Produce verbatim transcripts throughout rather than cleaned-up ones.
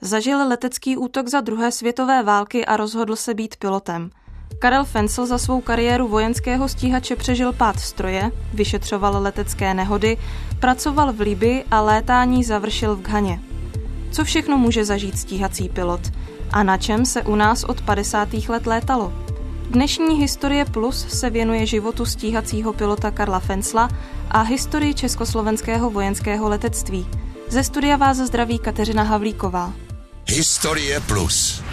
Zažil letecký útok za druhé světové války a rozhodl se být pilotem. Karel Fencl za svou kariéru vojenského stíhače přežil pád stroje, vyšetřoval letecké nehody, pracoval v Libyi a létání završil v Ghaně. Co všechno může zažít stíhací pilot? A na čem se u nás od padesátých let létalo? Dnešní Historie Plus se věnuje životu stíhacího pilota Karla Fencla a historii československého vojenského letectví. Ze studia vás zdraví Kateřina Havlíková. Historie Plus.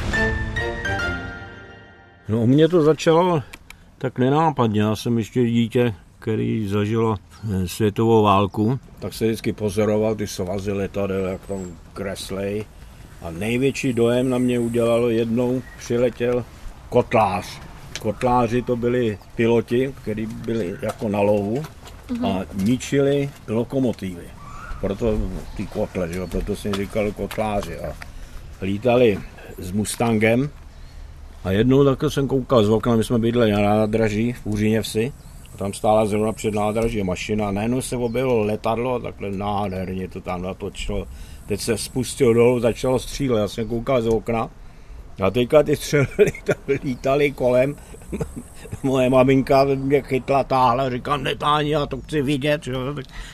No u mě to začalo tak nenápadně. Já jsem ještě dítě, který zažilo světovou válku. Tak se vždycky pozoroval ty svazy letadel, jak tam kreslej. A největší dojem na mě udělalo jednou, přiletěl kotlář. Kotláři to byli piloti, kteří byli jako na lovu a ničili lokomotivy. Proto ty kotle, že? Proto jsem říkal kotláři. A lítali s Mustangem a jednou takhle jsem koukal z okna, my jsme bydleli na nádraží v Úříněvsi. A tam stála zrovna před nádraží mašina a najednou se objevilo letadlo a takhle nádherně to tam natočilo. Teď se spustil dolů, začalo střílet, já jsem koukal z okna. A teďka ty střely lítali kolem. Moje maminka mě chytla, táhla, říkám, netáhni, já to chci vidět. Jo.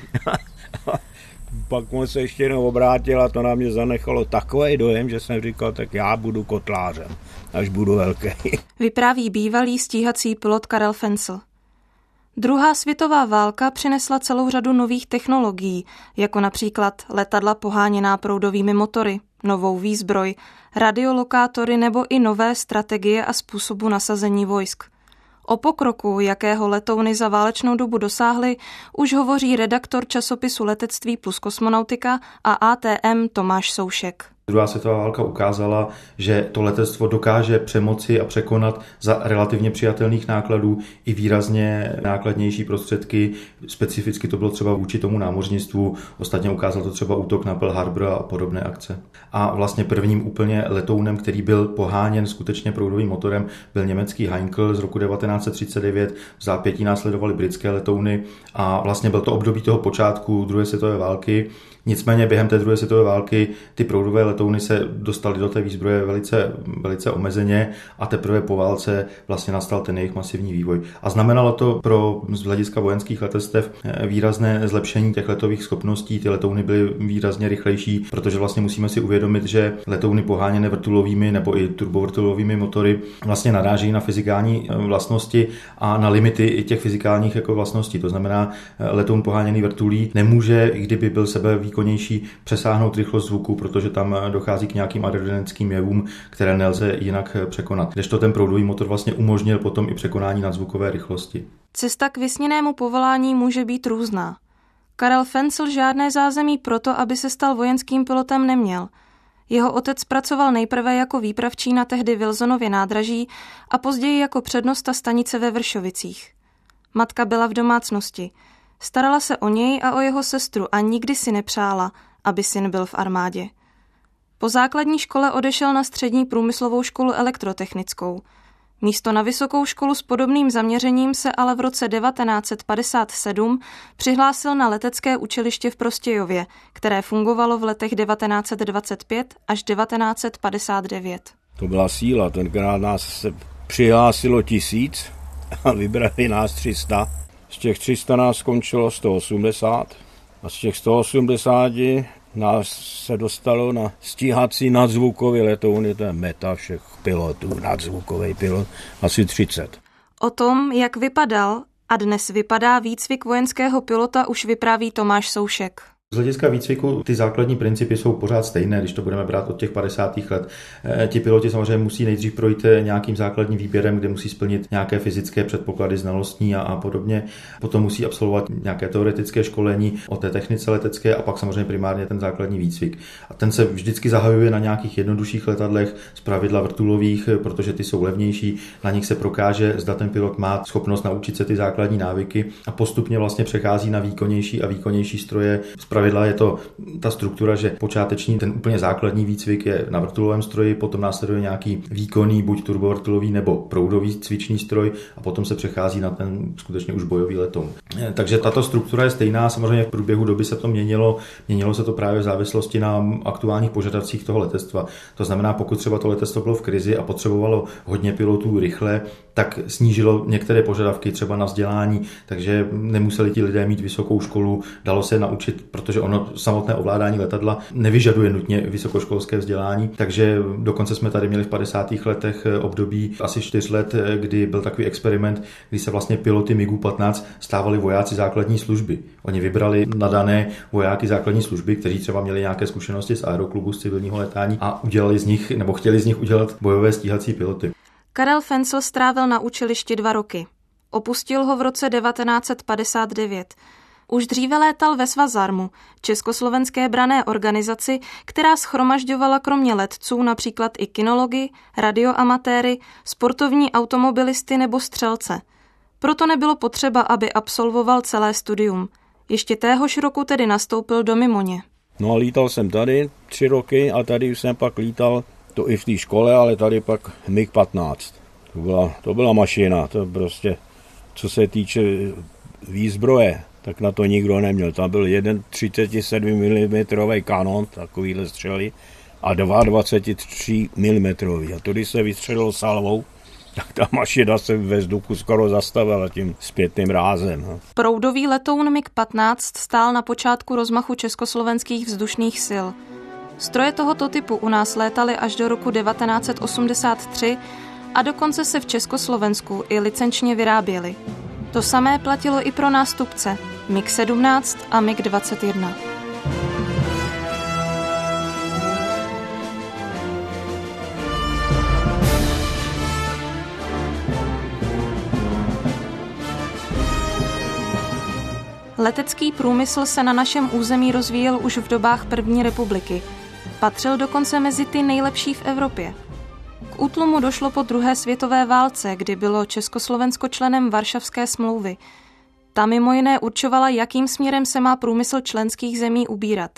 Pak on se ještě jednou obrátil a to na mě zanechalo takový dojem, že jsem říkal, tak já budu kotlářem, až budu velký. Vypráví bývalý stíhací pilot Karel Fencl. Druhá světová válka přinesla celou řadu nových technologií, jako například letadla poháněná proudovými motory, novou výzbroj, radiolokátory nebo i nové strategie a způsobu nasazení vojsk. O pokroku, jakého letouny za válečnou dobu dosáhly, už hovoří redaktor časopisu Letectví plus kosmonautika a A T M Tomáš Soušek. Druhá světová válka ukázala, že to letectvo dokáže přemoci a překonat za relativně přijatelných nákladů i výrazně nákladnější prostředky. Specificky to bylo třeba vůči tomu námořnictvu, ostatně ukázal to třeba útok na Pearl Harbor a podobné akce. A vlastně prvním úplně letounem, který byl poháněn skutečně proudovým motorem, byl německý Heinkel z roku devatenáct set třicet devět. V zápětí následovaly britské letouny a vlastně byl to období toho počátku druhé světové války. Nicméně během té druhé světové války ty proudové letouny se dostaly do té výzbroje velice, velice omezeně a teprve po válce vlastně nastal ten jejich masivní vývoj. A znamenalo to pro z hlediska vojenských letectev výrazné zlepšení těch letových schopností. Ty letouny byly výrazně rychlejší, protože vlastně musíme si uvědomit, že letouny poháněné vrtulovými nebo i turbovrtulovými motory vlastně narážejí na fyzikální vlastnosti a na limity i těch fyzikálních jako vlastností. To znamená, letoun poháněný vrtulí nemůže, i kdyby byl sebe výkonnější, přesáhnout rychlost zvuku, protože tam dochází k nějakým aerodynamickým jevům, které nelze jinak překonat. Kdežto ten proudový motor vlastně umožnil potom i překonání nadzvukové rychlosti. Cesta k vysněnému povolání může být různá. Karel Fencl žádné zázemí proto, aby se stal vojenským pilotem, neměl. Jeho otec pracoval nejprve jako výpravčí na tehdy Wilsonově nádraží a později jako přednosta stanice ve Vršovicích. Matka byla v domácnosti. Starala se o něj a o jeho sestru a nikdy si nepřála, aby syn byl v armádě. Po základní škole odešel na střední průmyslovou školu elektrotechnickou. Místo na vysokou školu s podobným zaměřením se ale v roce devatenáct set padesát sedm přihlásil na letecké učiliště v Prostějově, které fungovalo v letech devatenáct set dvacet pět až devatenáct set padesát devět. To byla síla, tenkrát nás se přihlásilo tisíc a vybrali nás tři sta. Z těch tři sta nás skončilo sto osmdesát a z těch sto osmdesáti nás se dostalo na stíhací nadzvukový letouny, to je meta všech pilotů, nadzvukový pilot, asi třicet. O tom, jak vypadal a dnes vypadá výcvik vojenského pilota, už vypráví Tomáš Soušek. Z hlediska výcviku ty základní principy jsou pořád stejné, když to budeme brát od těch padesátých let. E, ti piloti samozřejmě musí nejdřív projít nějakým základním výběrem, kde musí splnit nějaké fyzické předpoklady, znalostní a, a podobně. Potom musí absolvovat nějaké teoretické školení o té technice letecké a pak samozřejmě primárně ten základní výcvik. A ten se vždycky zahajuje na nějakých jednodušších letadlech, zpravidla vrtulových, protože ty jsou levnější. Na nich se prokáže, zda ten pilot má schopnost naučit se ty základní návyky a postupně vlastně přechází na výkonnější a výkonnější stroje. Zpravidla je to ta struktura, že počáteční, ten úplně základní výcvik je na vrtulovém stroji, potom následuje nějaký výkonný, buď turbovrtulový nebo proudový cvičný stroj a potom se přechází na ten skutečně už bojový letoun. Takže tato struktura je stejná, samozřejmě v průběhu doby se to měnilo, měnilo se to právě v závislosti na aktuálních požadavcích toho letectva. To znamená, pokud třeba to letectvo bylo v krizi a potřebovalo hodně pilotů rychle, tak snížilo některé požadavky třeba na vzdělání, takže nemuseli ti lidé mít vysokou školu, dalo se naučit, protože ono samotné ovládání letadla nevyžaduje nutně vysokoškolské vzdělání, takže dokonce jsme tady měli v padesátých letech období asi čtyř let, kdy byl takový experiment, kdy se vlastně piloty MiGu patnáct stávali vojáci základní služby. Oni vybrali nadané vojáky základní služby, kteří třeba měli nějaké zkušenosti z aeroklubu, z civilního letání a udělali z nich, nebo chtěli z nich udělat bojové stíhací piloty. Karel Fencl strávil na učilišti dva roky. Opustil ho v roce devatenáct set padesát devět. Už dříve létal ve Svazarmu, československé branné organizaci, která shromažďovala kromě letců například i kinology, radioamatéry, sportovní automobilisty nebo střelce. Proto nebylo potřeba, aby absolvoval celé studium. Ještě téhož roku tedy nastoupil do Mimoně. No a lítal jsem tady tři roky a tady jsem pak lítal, to i v té škole, ale tady pak MiG patnáct. To byla, to byla mašina, to prostě, co se týče výzbroje, tak na to nikdo neměl. Tam byl jeden třicet sedm milimetrů kanon, takovýhle střely, a dva dvacet tři milimetrů. A to, když se vystřelilo salvou, tak ta mašina se ve vzduchu skoro zastavila tím zpětným rázem. No. Proudový letoun MiG patnáct stál na počátku rozmachu československých vzdušných sil. Stroje tohoto typu u nás létaly až do roku devatenáct set osmdesát tři a dokonce se v Československu i licenčně vyráběly. To samé platilo i pro nástupce MiG sedmnáct a MiG dvacet jedna. Letecký průmysl se na našem území rozvíjel už v dobách první republiky. Patřil dokonce mezi ty nejlepší v Evropě. K útlumu došlo po druhé světové válce, kdy bylo Československo členem Varšavské smlouvy. Ta mimo jiné určovala, jakým směrem se má průmysl členských zemí ubírat.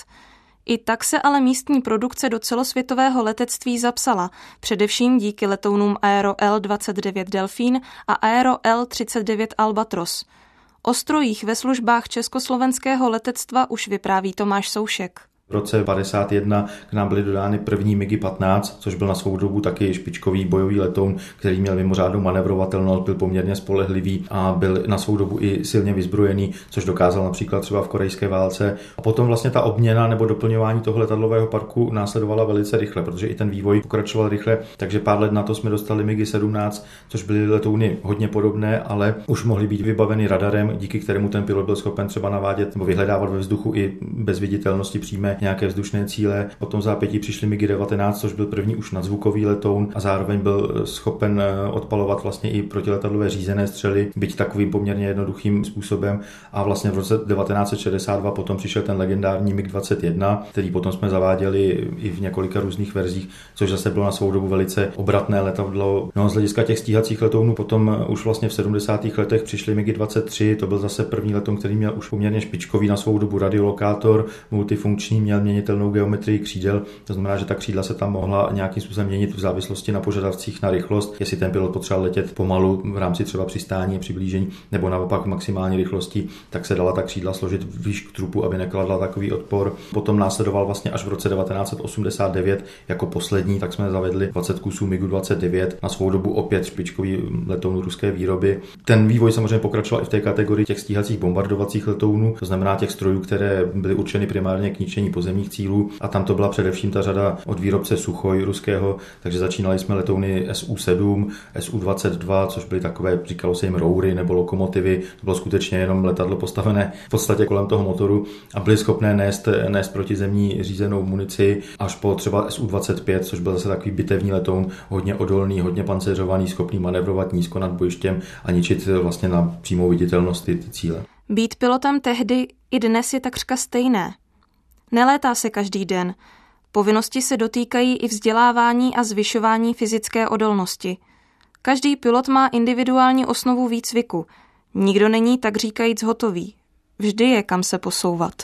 I tak se ale místní produkce do celosvětového letectví zapsala, především díky letounům Aero L dvacet devět Delfín a Aero L třicet devět Albatros. O strojích ve službách československého letectva už vypráví Tomáš Soušek. V roce padesát jedna k nám byly dodány první MiGy patnáct, což byl na svou dobu taky špičkový bojový letoun, který měl mimořádnou manevrovatelnost, byl poměrně spolehlivý a byl na svou dobu i silně vyzbrojený, což dokázal například třeba v korejské válce. A potom vlastně ta obměna nebo doplňování toho letadlového parku následovala velice rychle, protože i ten vývoj pokračoval rychle, takže pár let na to jsme dostali MiGy sedmnáct, což byly letouny hodně podobné, ale už mohly být vybaveny radarem, díky kterému ten pilot byl schopen třeba navádět nebo vyhledávat ve vzduchu i bez viditelnosti přímé nějaké vzdušné cíle. Potom v zápětí přišly MiGy devatenáct, což byl první už nadzvukový letoun a zároveň byl schopen odpalovat vlastně i protiletadlové řízené střely, byť takovým poměrně jednoduchým způsobem. A vlastně v roce devatenáct set šedesát dva potom přišel ten legendární MiG dvacet jedna, který potom jsme zaváděli i v několika různých verzích, což zase bylo na svou dobu velice obratné letadlo. No, z hlediska těch stíhacích letounů potom už vlastně v sedmdesátých letech přišly MiGy dvacet tři, to byl zase první letoun, který měl už poměrně špičkový na svou dobu radiolokátor, multifunkční, měl měnitelnou geometrii křídel, to znamená, že ta křídla se tam mohla nějakým způsobem měnit v závislosti na požadavcích na rychlost, jestli ten pilot potřeboval letět pomalu v rámci třeba přistání a přiblížení, nebo naopak maximální rychlosti, tak se dala ta křídla složit výš k trupu, aby nekladla takový odpor. Potom následoval vlastně až v roce devatenáct set osmdesát devět jako poslední, tak jsme zavedli dvacet kusů MiGu dvacet devět, na svou dobu opět špičkový letoun ruské výroby. Ten vývoj samozřejmě pokračoval i v té kategorii těch stíhacích bombardovacích letounů, to znamená těch strojů, které byly určeny primárně k ničení pozemních cílů, a tam to byla především ta řada od výrobce Suchoj ruského, takže začínali jsme letouny S U sedm, S U dvacet dva, což byly takové, říkalo se jim roury nebo lokomotivy, to bylo skutečně jenom letadlo postavené v podstatě kolem toho motoru a byly schopné nést, nést protizemní řízenou munici, až po třeba S U dvacet pět, což byl zase takový bitevní letoun, hodně odolný, hodně pancéřovaný, schopný manevrovat nízko nad bojištěm a ničit vlastně na přímou viditelnost ty, ty cíle. Být pilotem tehdy i dnes je takřka stejné. Nelétá se každý den. Povinnosti se dotýkají i vzdělávání a zvyšování fyzické odolnosti. Každý pilot má individuální osnovu výcviku. Nikdo není tak říkajíc hotový. Vždy je kam se posouvat.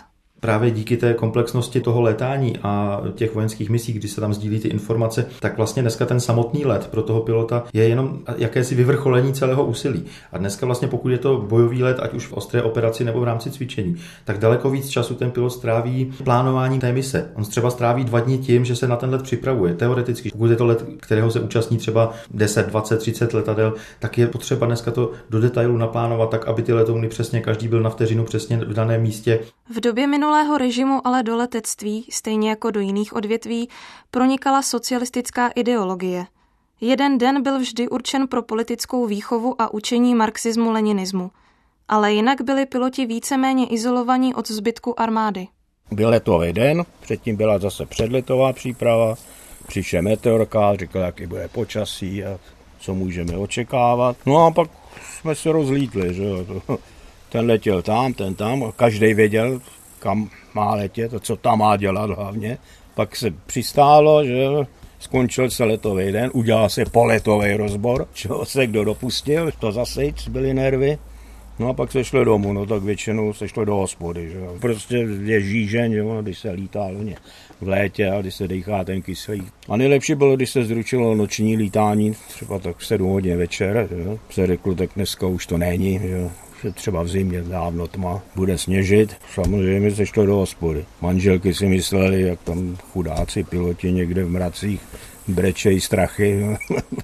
právě díky té komplexnosti toho létání a těch vojenských misí, kdy se tam sdílí ty informace, tak vlastně dneska ten samotný let pro toho pilota je jenom jakési vyvrcholení celého úsilí. A dneska vlastně pokud je to bojový let, ať už v ostré operaci nebo v rámci cvičení, tak daleko víc času ten pilot stráví plánování té mise. On třeba stráví dva dny tím, že se na ten let připravuje. Teoreticky, pokud je to let, kterého se účastní třeba deset, dvacet, třicet letadel, tak je potřeba dneska to do detailu naplánovat tak, aby ty letouny přesně každý byl na vteřinu přesně v daném místě. V době minulého režimu ale do letectví, stejně jako do jiných odvětví, pronikala socialistická ideologie. Jeden den byl vždy určen pro politickou výchovu a učení marxismu-leninismu. Ale jinak byli piloti víceméně izolovaní od zbytku armády. Byl letový den, předtím byla zase předletová příprava, přišel meteorkář, říkal, jaký bude počasí a co můžeme očekávat. No a pak jsme se rozlítli, že jo. Ten letěl tam, ten tam, každý věděl, kam má letět a co tam má dělat hlavně. Pak se přistálo, že skončil se letový den, udělal se poletový rozbor, čeho se kdo dopustil, to zase byly nervy. No a pak se šlo domů, no tak většinou se šlo do hospody, že jo. Prostě je žížeň, jo, když se lítá hlavně v létě a když se dýchá ten kyslík. A nejlepší bylo, když se zručilo noční lítání, třeba tak v sedm hodin večer, jo. Se řeklo, tak dneska už to není, jo. Že třeba v zimě dávno tma, bude sněžit. Samozřejmě se šlo do hospody. Manželky si mysleli, jak tam chudáci piloti někde v mracích brečejí strachy.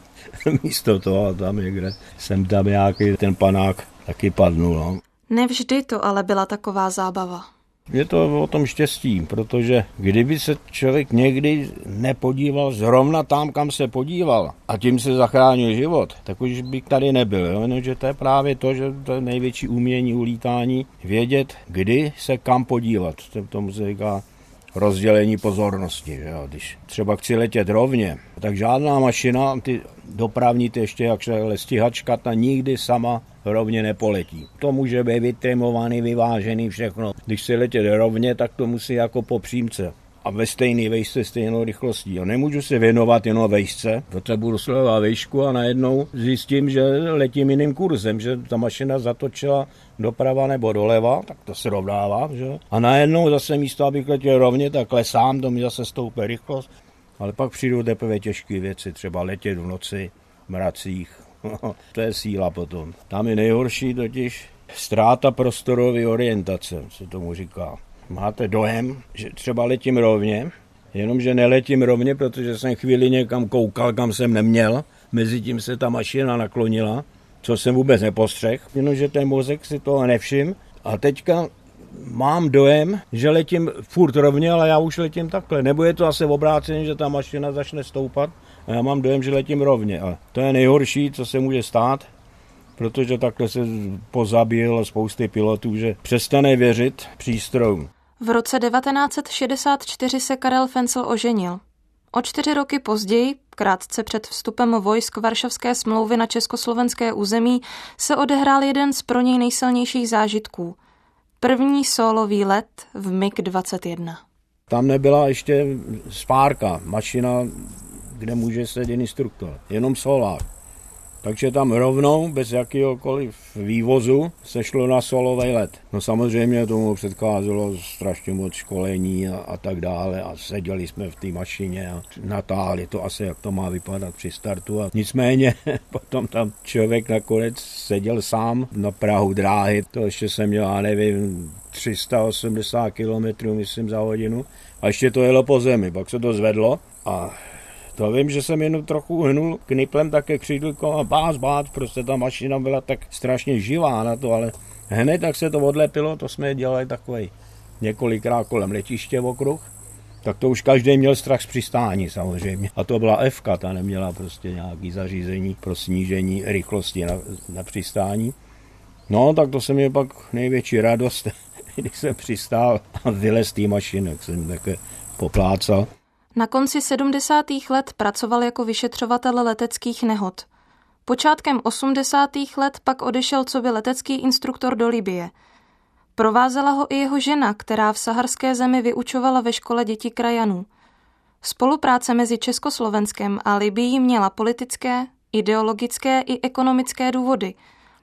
Místo toho tam někde jsem tam nějaký ten panák taky padnul. No. Nevždy to ale byla taková zábava. Je to o tom štěstí, protože kdyby se člověk někdy nepodíval zrovna tam, kam se podíval a tím se zachránil život, tak už by tady nebyl. Jo? No, že to je právě to, že to je největší umění ulítání, vědět, kdy se kam podívat. To tomu se říká rozdělení pozornosti. Že jo? Když třeba chci letět rovně, tak žádná mašina, ty dopravní, ty ještě jak se stíhačka, ta nikdy sama rovně nepoletí. To může být vytrimovaný, vyvážený, všechno. Když se letět rovně, tak to musí jako po přímce. A ve stejné vejšce stejnou rychlostí. Jo, nemůžu se věnovat jenom vejšce, protože budu sledovat vejšku a najednou zjistím, že letím jiným kurzem, že ta mašina zatočila doprava nebo doleva, tak to se rovnává. Že? A najednou zase místo, abych letěl rovně, tak klesám, to mi zase stoupé rychlost. Ale pak přijdou teprve těžké věci, třeba letět v noci, v mracích. To je síla potom. Tam je nejhorší totiž ztráta prostorové orientace, se tomu říká. Máte dojem, že třeba letím rovně, jenomže neletím rovně, protože jsem chvíli někam koukal, kam jsem neměl. Mezitím se ta mašina naklonila, co jsem vůbec nepostřehl, jenomže ten mozek si toho nevšiml. A teďka mám dojem, že letím furt rovně, ale já už letím takhle. Nebo je to asi obráceně, že ta mašina začne stoupat a já mám dojem, že letím rovně. A to je nejhorší, co se může stát, protože takhle se pozabíjelo spousty pilotů, že přestane věřit přístrojům. V roce devatenáct set šedesát čtyři se Karel Fencl oženil. O čtyři roky později, krátce před vstupem vojsk Varšavské smlouvy na československé území, se odehrál jeden z pro něj nejsilnějších zážitků. První sólový let v mig dvacet jedna. Tam nebyla ještě spárka, mašina, kde může sedět instruktor, jenom solár. Takže tam rovnou, bez jakéhokoliv vývozu, se šlo na solový let. No samozřejmě tomu předcházelo strašně moc školení a, a tak dále a seděli jsme v té mašině a natáhli to asi, jak to má vypadat při startu. A nicméně potom tam člověk nakonec seděl sám na prahu dráhy. To ještě jsem měl, já nevím, tři sta osmdesát kilometrů, myslím, za hodinu. A ještě to jelo po zemi, pak se to zvedlo a to vím, že jsem jenom trochu uhnul kniplem také křídlko a bác, bác, prostě ta mašina byla tak strašně živá na to, ale hned tak se to odlepilo, to jsme dělali takový několikrát kolem letiště okruh, tak to už každý měl strach z přistání samozřejmě. A to byla F-ka, ta neměla prostě nějaký zařízení pro snížení rychlosti na, na přistání. No, tak to se mi pak největší radost, když jsem přistál a vylez z té mašiny, jak jsem také poplácal. Na konci sedmdesátých let pracoval jako vyšetřovatel leteckých nehod. Počátkem osmdesátých let pak odešel coby letecký instruktor do Libye. Provázela ho i jeho žena, která v saharské zemi vyučovala ve škole děti krajanů. Spolupráce mezi Československem a Libyí měla politické, ideologické i ekonomické důvody.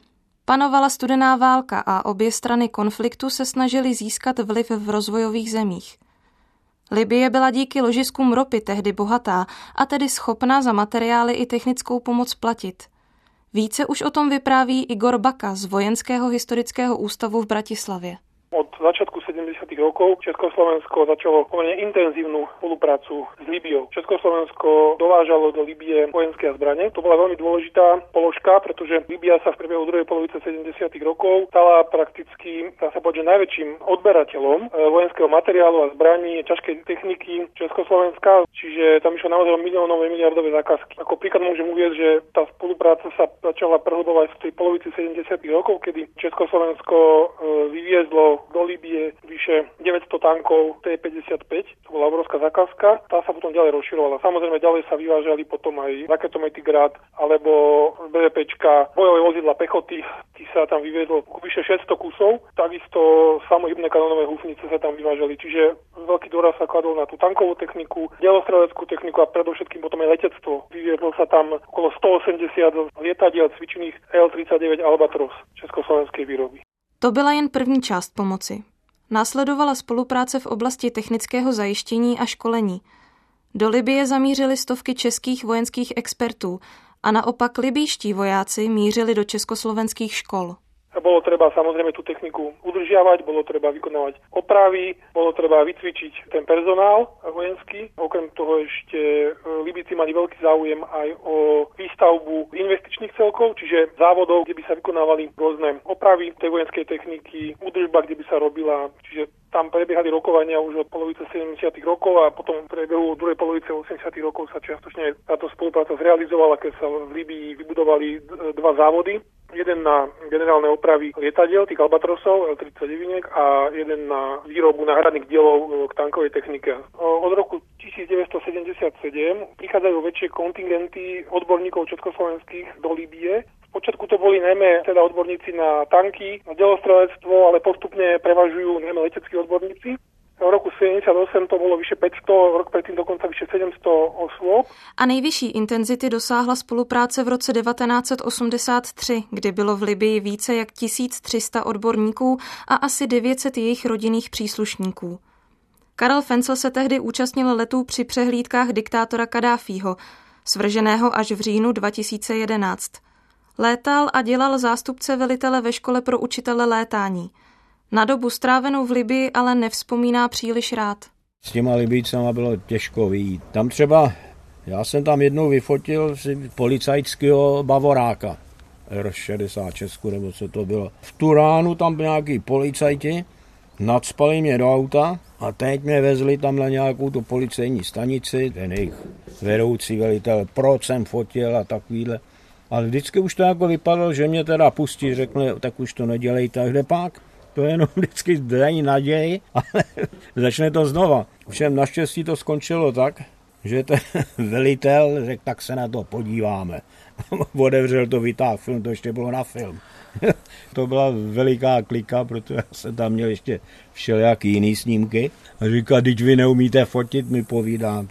Panovala studená válka a obě strany konfliktu se snažily získat vliv v rozvojových zemích. Libye byla díky ložiskům ropy tehdy bohatá a tedy schopná za materiály i technickou pomoc platit. Více už o tom vypráví Igor Baka z Vojenského historického ústavu v Bratislavě. Od začiatku sedemdesiatych rokov Československo začalo pomerne intenzívnu spoluprácu s Libyou. Československo dovážalo do Libye vojenské zbrane. To bola veľmi dôležitá položka, pretože Libya sa v priebehu druhej polovice sedemdesiatych rokov stala prakticky, dá sa povedať, najväčším odberateľom vojenského materiálu a zbraní, ťažkej techniky Československa, čiže tam išlo naozaj miliónové, miliardové zákazky. Ako príklad môžem uvieť, že tá spolupráca sa začala prehlbovať v tej polovici sedemdesiatych rokov, kedy Československo vyviezlo do Libye vyše deväťsto tankov T päťdesiatpäť, to bola obrovská zákazka, tá sa potom ďalej rozširovala. Samozrejme ďalej sa vyvážali potom aj raketomety Grad alebo BVPčka, bojové vozidla pechoty, tí sa tam vyviezlo vyše šesťsto kusov, takisto samohybné kanónové húfnice sa tam vyvážali, čiže veľký dôraz sa kladol na tú tankovú techniku, delostreleckú techniku a predovšetkým potom aj letectvo. Vyviezlo sa tam okolo stoosemdesiat lietadiel cvičných el tridsaťdeväť Albatros československej výroby. To byla jen první část pomoci. Následovala spolupráce v oblasti technického zajištění a školení. Do Libye zamířili stovky českých vojenských expertů a naopak libýští vojáci mířili do československých škol. Bolo treba samozrejme tú techniku udržiavať, bolo treba vykonávať opravy, bolo treba vycvičiť ten personál vojenský. Okrem toho ešte Libíci mali veľký záujem aj o výstavbu investičných celkov, čiže závodov, kde by sa vykonávali rôzne opravy tej vojenskej techniky, údržba, kde by sa robila, čiže tam prebiehali rokovania už od polovice sedemdesiatych rokov a potom v priebehu druhej polovice osemdesiatych rokov sa čiastočne táto spolupráca zrealizovala, keď sa v Libii vybudovali dva závody. Jeden na generálne opravy lietadiel, tých Albatrosov, el tridsaťdeväť a jeden na výrobu náhradných dielov k tankovej technike. Od roku devätnásťsedemdesiatsedem prichádzajú väčšie kontingenty odborníkov československých do Libye. V počiatku to boli najmä teda odborníci na tanky, na delostrelectvo, ale postupne prevažujú najmä leteckí odborníci. V roku sedemdesiatosem to bylo vyše päťsto, rok předtím dokonce vyše sedm set osôb. A nejvyšší intenzity dosáhla spolupráce v roce devatenáct set osmdesát tři, kdy bylo v Libyi více jak tisíc tři sta odborníků a asi devět set jejich rodinných příslušníků. Karel Fencl se tehdy účastnil letů při přehlídkách diktátora Kaddáfího, svrženého až v říjnu dva tisíce jedenáct. Létal a dělal zástupce velitele ve škole pro učitele létání. Na dobu strávenou v Libyi ale nevzpomíná příliš rád. S těma Libijcama bylo těžko vyjít. Tam třeba, já jsem tam jednou vyfotil si policajského bavoráka, er šedesát šest, nebo co to bylo. V tu ránu tam nějaký policajti, nacpali mě do auta a teď mě vezli tam na nějakou tu policejní stanici, ten jejich vedoucí velitel, proč jsem fotil a takovýhle. Ale vždycky už to jako vypadalo, že mě teda pustí, řekne, tak už to nedělejte, kde pak? To jenom vždycky dají naději, ale začne to znova. Všem naštěstí to skončilo tak, že ten velitel řekl, tak se na to podíváme. Otevřel to, vytáhl film, to ještě bylo na film. To byla veliká klika, protože já jsem tam měl ještě všelijaký jiný snímky. A říká, když vy neumíte fotit, mi povídám,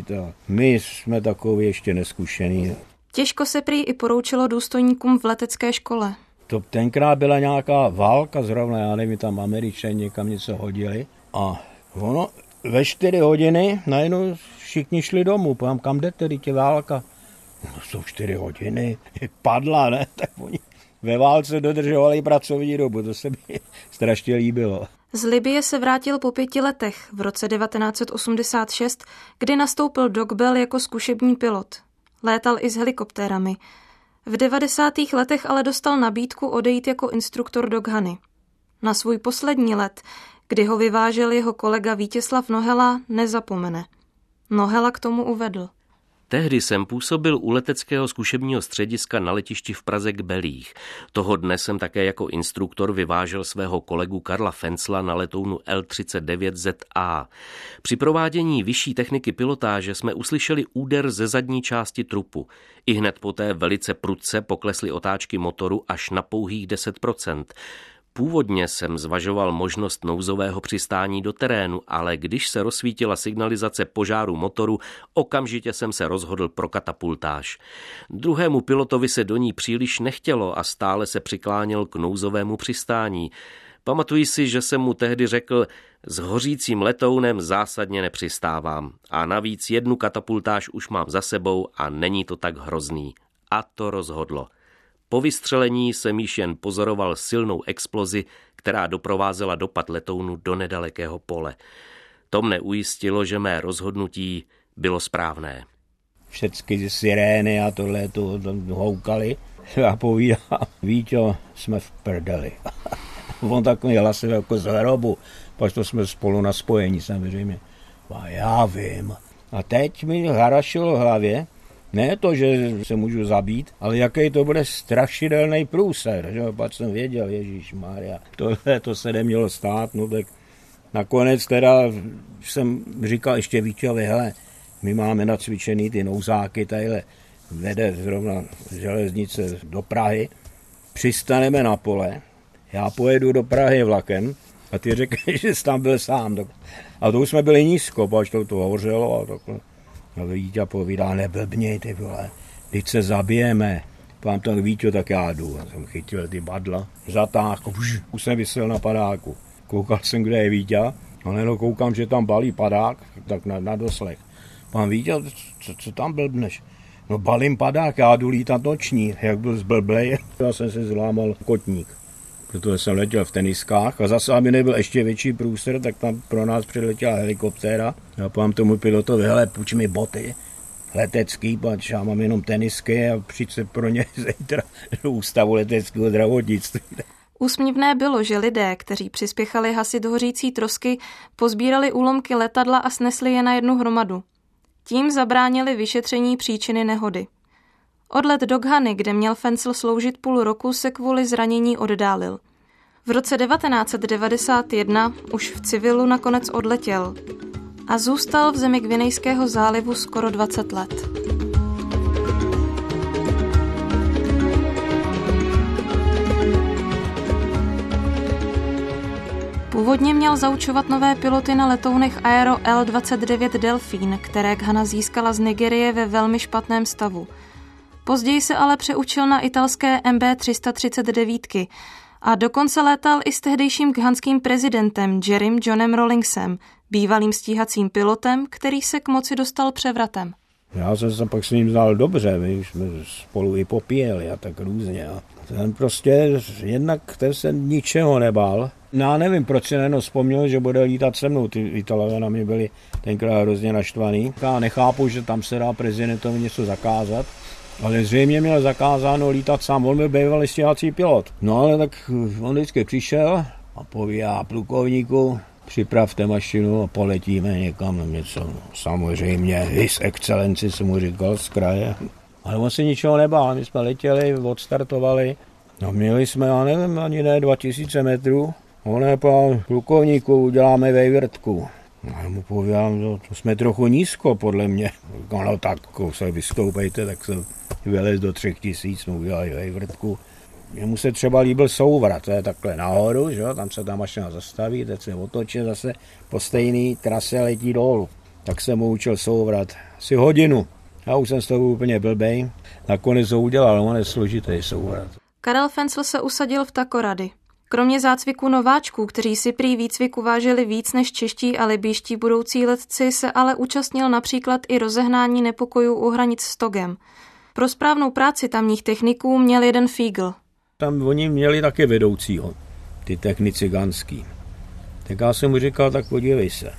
my jsme takový ještě neskušený. Těžko se prý i poroučilo důstojníkům v letecké škole. To tenkrát byla nějaká válka zrovna, já nevím, tam Američané někam něco hodili a ono ve čtyři hodiny najednou všichni šli domů, pojďám, kam jdete, teď je válka. No jsou čtyři hodiny, padla, ne, tak oni ve válce dodržovali pracovní dobu, to se mi strašně líbilo. Z Libye se vrátil po pěti letech v roce devatenáct set osmdesát šest, kdy nastoupil Doc Bell jako zkušební pilot. Létal i s helikoptérami. V devadesátých letech ale dostal nabídku odejít jako instruktor Doghany. Na svůj poslední let, kdy ho vyvážel jeho kolega Vítězslav Nohela, nezapomene. Nohela k tomu uvedl. Tehdy jsem působil u leteckého zkušebního střediska na letišti v Praze k Belích. Toho dne jsem také jako instruktor vyvážel svého kolegu Karla Fencla na letounu el třicet devět zet á. Při provádění vyšší techniky pilotáže jsme uslyšeli úder ze zadní části trupu. Ihned poté velice prudce poklesly otáčky motoru až na pouhých deset procent. Původně jsem zvažoval možnost nouzového přistání do terénu, ale když se rozsvítila signalizace požáru motoru, okamžitě jsem se rozhodl pro katapultáž. Druhému pilotovi se do ní příliš nechtělo a stále se přikláněl k nouzovému přistání. Pamatuji si, že jsem mu tehdy řekl, s hořícím letounem zásadně nepřistávám a navíc jednu katapultáž už mám za sebou a není to tak hrozný. A to rozhodlo. Po vystřelení jsem již jen pozoroval silnou explozi, která doprovázela dopad letounu do nedalekého pole. To mne ujistilo, že mé rozhodnutí bylo správné. Všechny sirény a tohle to houkali a povídá, Víťo, jsme v prdeli. On takový hlasivý jako z hrobu, pak to jsme spolu na spojení samozřejmě. A já vím. A teď mi harašilo v hlavě, ne to, že se můžu zabít, ale jaký to bude strašidelný průser, že pak jsem věděl, ježišmarja, tohle to se nemělo stát, no tak nakonec teda jsem říkal ještě Víťovi, hele, my máme nacvičený ty nouzáky, tadyhle vede zrovna železnice do Prahy, přistaneme na pole, já pojedu do Prahy vlakem a ty řekneš, že jsi tam byl sám. A to už jsme byli nízko, pač to, to hořelo a takhle. A Víťa povídá, neblbněj, ty vole, teď se zabijeme. Pám tak Víťo, tak já jdu. Já jsem chytil ty badla, zatáh, už jsem vysel na padáku. Koukal jsem, kde je Víťa, ale no koukám, že tam balí padák, tak na, na doslech. Pán Víťa, co, co tam blbneš? No balím padák, já jdu lítat noční, jak byl zblblej. Já jsem se zlámal kotník, protože jsem letěl v teniskách a zase, aby nebyl ještě větší průser, tak tam pro nás přiletěla helikoptéra. Já pám tomu pilotovi, hele, půjč mi boty letecký, pač já mám jenom tenisky a přijď se pro ně zítra do ústavu leteckého zdravotnictví. Úsměvné bylo, že lidé, kteří přispěchali hasit hořící trosky, pozbírali úlomky letadla a snesli je na jednu hromadu. Tím zabránili vyšetření příčiny nehody. Odlet do Ghany, kde měl Fencl sloužit půl roku, se kvůli zranění oddálil. V roce devatenáct set devadesát jedna už v civilu nakonec odletěl a zůstal v zemi Gvinejského zálivu skoro dvacet let. Původně měl zaučovat nové piloty na letounech Aero L dvacet devět Delfín, které Ghana získala z Nigérie ve velmi špatném stavu. Později se ale přeučil na italské M B tři sta třicet devět a dokonce létal i s tehdejším ghanským prezidentem Jerrym Johnem Rawlingsem, bývalým stíhacím pilotem, který se k moci dostal převratem. Já jsem se pak s ním znal dobře, my už jsme spolu i popíjeli a tak různě. A ten prostě jednak ten se ničeho nebál. Já nevím, proč si jenom vzpomněl, že bude lítat se mnou. Ty Italové na mě byli tenkrát hrozně naštvaný. Já nechápu, že tam se dá prezidentovi něco zakázat, ale zřejmě měl zakázáno lítat sám. On byl bývalý stíhací pilot. No ale tak on vždycky přišel a povídá plukovníku, připravte mašinu a poletíme někam něco. Samozřejmě, his excelenci jsem mu říkal z kraje. Ale on se ničeho nebál, my jsme letěli, odstartovali. No měli jsme, já nevím, ani ne dva tisíce metrů. On je pán plukovníku, uděláme vejvrtku. A já mu povídám, no, to jsme trochu nízko, podle mě. No tak, se vystoupejte, tak jsem vylez do třech tisíc, jsme udělali vejvrtku. Jemu se třeba líbil souvrat, to je takhle nahoru, že? Tam se ta mašina zastaví, teď se otočí zase po stejné trase letí dolů. Tak jsem mu učil souvrat asi hodinu. Já už jsem z toho úplně blbej. Nakonec ho udělal, on je složitý souvrat. Karel Fencl se usadil v Takoradi. Kromě zácviku nováčků, kteří si prý výcviku vážili víc než čeští a libýští budoucí letci, se ale účastnil například i rozehnání nepokojů u hranic s Togem. Pro správnou práci tamních techniků měl jeden fígl. Tam oni měli taky vedoucího, ty technici ganský. Tak já jsem mu říkal, tak podívej se.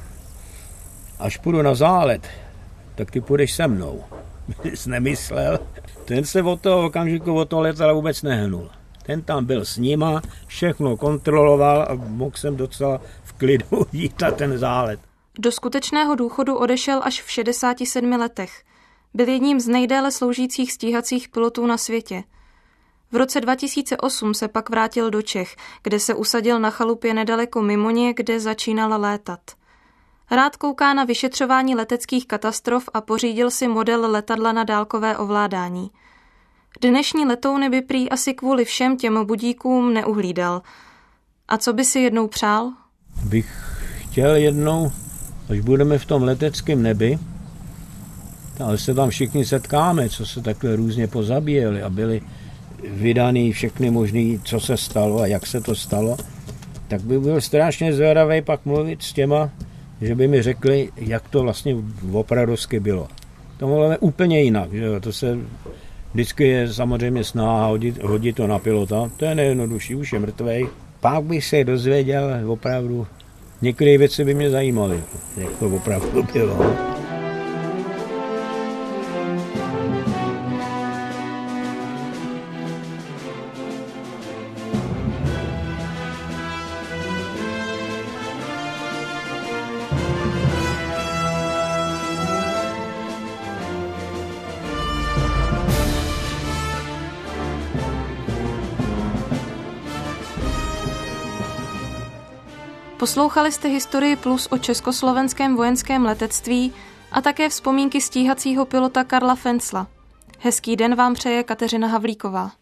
Až půjdu na zálet, tak ty půjdeš se mnou. Jsi nemyslel. Ten se od toho okamžiku od toho letadla vůbec nehnul. Ten tam byl s nima, všechno kontroloval a mohl jsem docela v klidu jít na ten zálet. Do skutečného důchodu odešel až v šedesáti sedmi letech. Byl jedním z nejdéle sloužících stíhacích pilotů na světě. V roce dva tisíce osm se pak vrátil do Čech, kde se usadil na chalupě nedaleko Mimoně, kde začínal létat. Rád kouká na vyšetřování leteckých katastrof a pořídil si model letadla na dálkové ovládání. Dnešní letouny by prý asi kvůli všem těm budíkům neuhlídal. A co by si jednou přál? Bych chtěl jednou, až budeme v tom leteckém nebi, ale se tam všichni setkáme, co se takhle různě pozabíjeli a byli vydaný všechny možný, co se stalo a jak se to stalo, tak by byl strašně zvědavý pak mluvit s těma, že by mi řekli, jak to vlastně opravdovsky bylo. To bylo úplně jinak, že jo? To se vždycky je samozřejmě snaha hodit, hodit to na pilota, to je nejjednodušší, už je mrtvej. Pak bych se dozvěděl opravdu, některé věci by mě zajímaly, jak to opravdu bylo. Poslouchali jste Historii Plus o československém vojenském letectví a také vzpomínky stíhacího pilota Karla Fencla. Hezký den vám přeje Kateřina Havlíková.